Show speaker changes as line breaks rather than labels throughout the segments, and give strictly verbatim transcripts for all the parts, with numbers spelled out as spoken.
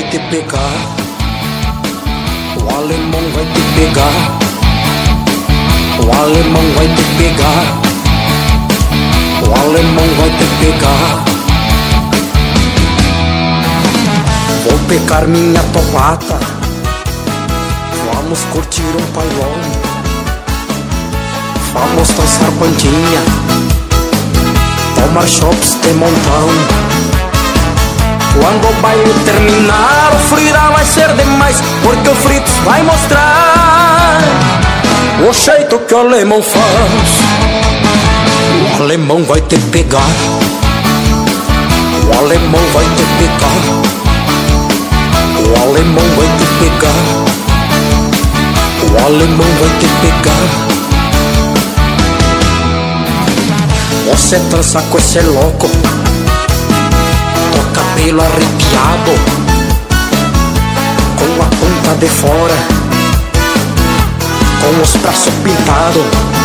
vai te pegar, o alemão vai te pegar, o alemão vai te pegar, o alemão vai te pegar. Vou pegar minha topata, vamos curtir um pailão, vamos dançar pandinha, tomar chops de montão. Quando o baile terminar, o frida vai ser demais, porque o Fritz vai mostrar o jeito que o alemão faz. O alemão vai te pegar, o alemão vai te pegar, o alemão vai te pegar, o alemão vai te pegar. Você dança com esse louco, cabelo arrepiado, com a ponta de fora, com os braços pintados.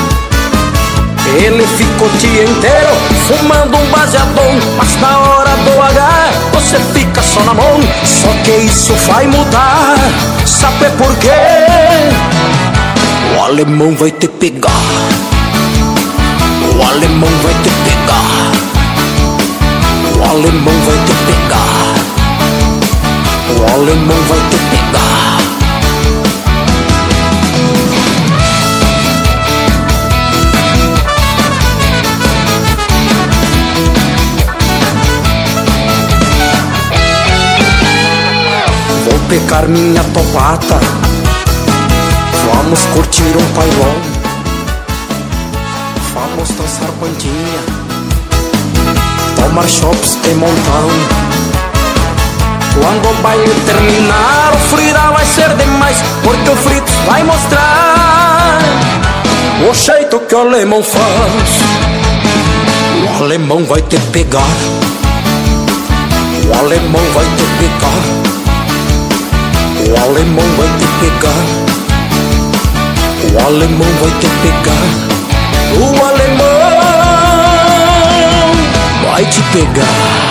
Ele ficou o dia inteiro fumando um baseadão, mas na hora do H você fica só na mão. Só que isso vai mudar, sabe por quê? O alemão vai te pegar, o alemão vai te pegar, o alemão vai te pegar, o alemão vai te pegar. Vou pegar minha topata, vamos curtir um pailão, vamos dançar pandinha, tomar chops de montão. Quando o baile terminar, o frida vai ser demais, porque o Fritz vai mostrar o jeito que o alemão faz. O alemão vai te pegar, o alemão vai te pegar, o alemão vai te pegar, o alemão vai te pegar, o alemão vai te pegar.